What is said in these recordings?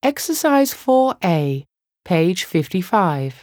Exercise 4A, page 55.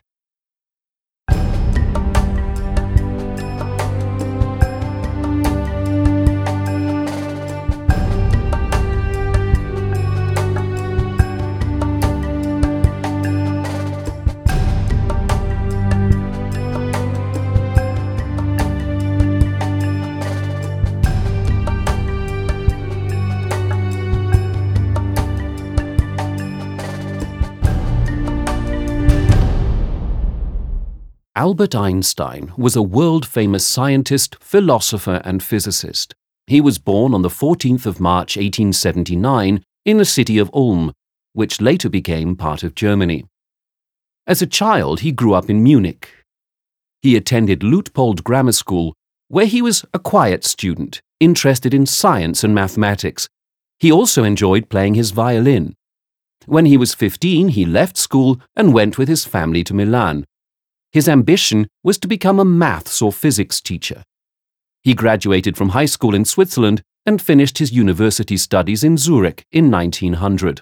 Albert Einstein was a world-famous scientist, philosopher and physicist. He was born on the 14th of March 1879 in the city of Ulm, which later became part of Germany. As a child, he grew up in Munich. He attended Luitpold Grammar School, where he was a quiet student, interested in science and mathematics. He also enjoyed playing his violin. When he was 15, he left school and went with his family to Milan. His ambition was to become a maths or physics teacher. He graduated from high school in Switzerland and finished his university studies in Zurich in 1900.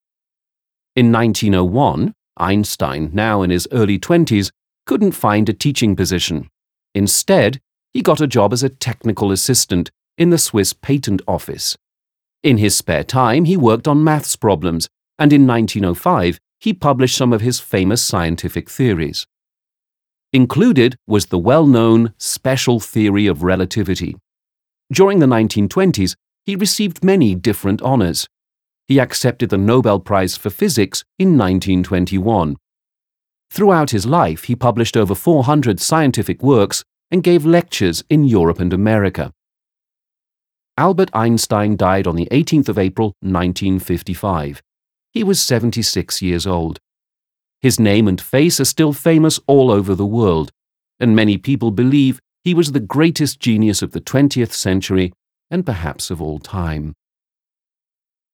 In 1901, Einstein, now in his early 20s, couldn't find a teaching position. Instead, he got a job as a technical assistant in the Swiss Patent Office. In his spare time, he worked on maths problems, and in 1905, he published some of his famous scientific theories. Included was the well-known special theory of relativity. During the 1920s, he received many different honors. He accepted the Nobel Prize for Physics in 1921. Throughout his life, he published over 400 scientific works and gave lectures in Europe and America. Albert Einstein died on the 18th of April, 1955. He was 76 years old. His name and face are still famous all over the world, and many people believe he was the greatest genius of the 20th century and perhaps of all time.